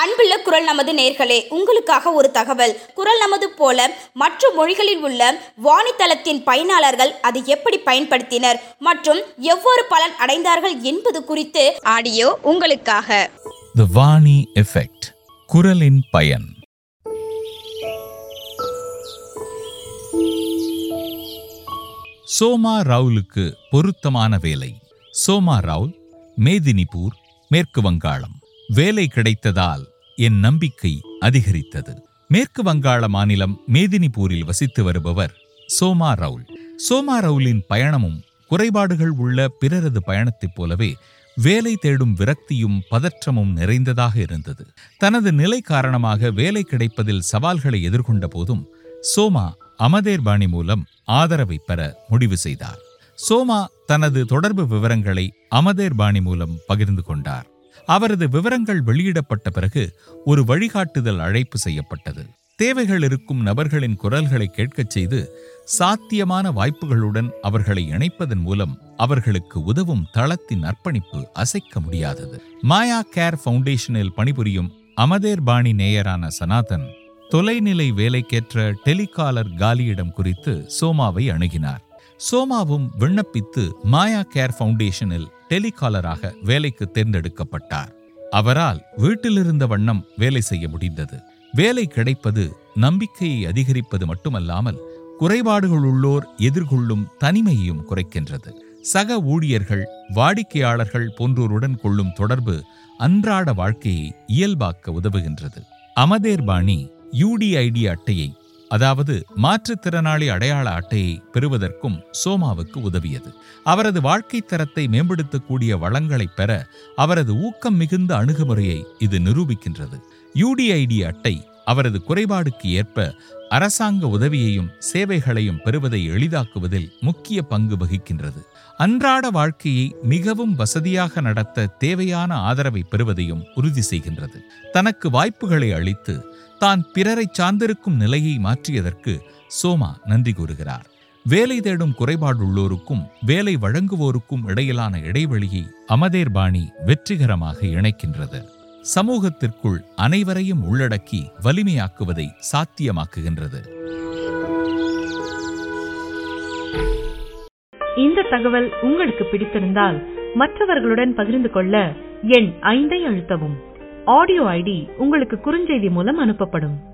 அன்புள்ள குரல் நமது நேர்களே, உங்களுக்காக ஒரு தகவல். குரல் நமது போல மற்ற மொழிகளில் உள்ள வாணித்தளத்தின் பயனாளர்கள் அதை எப்படி பயன்படுத்தினர் மற்றும் எவ்வாறு பலன் அடைந்தார்கள் என்பது குறித்து ஆடியோ உங்களுக்காக. The வாணி எஃபெக்ட், குரலின் பயன். சோமா ரவுலுக்கு பொருத்தமான வேலை. சோமா ரவுல், மேதினிபூர், மேற்கு வங்காளம். வேலை கிடைத்ததால் என் நம்பிக்கை அதிகரித்தது. மேற்கு வங்காள மாநிலம் மேதினிபூரில் வசித்து வருபவர் சோமா ரவுல். சோமா ரவுலின் பயணமும் குறைபாடுகள் உள்ள பிறரது பயணத்தைப் போலவே வேலை தேடும் விரக்தியும் பதற்றமும் நிறைந்ததாக இருந்தது. தனது நிலை காரணமாக வேலை கிடைப்பதில் சவால்களை எதிர்கொண்ட போதும் சோமா அமதேர் பாணி மூலம் ஆதரவை பெற முடிவு செய்தார். சோமா தனது தொடர்பு விவரங்களை அமதேர் பாணி மூலம் பகிர்ந்து கொண்டார். அவரது விவரங்கள் வெளியிடப்பட்ட பிறகு ஒரு வழிகாட்டுதல் அழைப்பு செய்யப்பட்டது. தேவைகள் இருக்கும் நபர்களின் குரல்களை கேட்கச் செய்து சாத்தியமான வாய்ப்புகளுடன் அவர்களை இணைப்பதன் மூலம் அவர்களுக்கு உதவும் தளத்தின் அர்ப்பணிப்பு அசைக்க முடியாதது. மாயா கேர் ஃபவுண்டேஷனில் பணிபுரியும் அமதேர் பாணி நேயரான சனாதன் தொலைநிலை வேலைக்கேற்ற டெலிகாலர் காலியிடம் குறித்து சோமாவை அணுகினார். சோமாவும் விண்ணப்பித்து மாயா கேர் ஃபவுண்டேஷனில் டெலிகாலராக வேலைக்கு தேர்ந்தெடுக்கப்பட்டார். அவரால் வீட்டிலிருந்த வண்ணம் வேலை செய்ய முடிந்தது. வேலை கிடைப்பது நம்பிக்கையை அதிகரிப்பது மட்டுமல்லாமல் குறைபாடுகளுள்ளோர் எதிர்கொள்ளும் தனிமையையும் குறைக்கின்றது. சக ஊழியர்கள், வாடிக்கையாளர்கள் போன்றோருடன் கொள்ளும் தொடர்பு அன்றாட வாழ்க்கையை இயல்பாக்க உதவுகின்றது. அமதேர் பாணி UDID அட்டையை, அதாவது மாற்றுத்திறனாளி அடையாள அட்டையை பெறுவதற்கும் சோமாவுக்கு உதவியது. அவரது வாழ்க்கை தரத்தை மேம்படுத்தக்கூடிய வளங்களை பெற அவரது ஊக்கம் மிகுந்த அணுகுமுறையை இது நிரூபிக்கின்றது. UDID அட்டை அவரது குறைபாடுக்கு ஏற்ப அரசாங்க உதவியையும் சேவைகளையும் பெறுவதை எளிதாக்குவதில் முக்கிய பங்கு வகிக்கின்றது. அன்றாட வாழ்க்கையை மிகவும் வசதியாக நடத்த தேவையான ஆதரவை பெறுவதையும் உறுதி செய்கின்றது. தனக்கு வாய்ப்புகளை அளித்து தான் பிறரை சார்ந்திருக்கும் நிலையை மாற்றியதற்கு சோமா நன்றி கூறுகிறார். வேலை தேடும் குறைபாடுள்ளோருக்கும் வேலை வழங்குவோருக்கும் இடையிலான இடைவெளியை அமதேர் பாணி வெற்றிகரமாக இணைக்கின்றது. சமூகத்திற்குள் அனைவரையும் உள்ளடக்கி வலிமையாக்குவதை சாத்தியமாக்குகின்றது. இந்த தகவல் உங்களுக்கு பிடித்திருந்தால் மற்றவர்களுடன் பகிர்ந்து கொள்ள எண் 5 அழுத்தவும். ஆடியோ ஐடி உங்களுக்கு குறுஞ்செய்தி மூலம் அனுப்பப்படும்.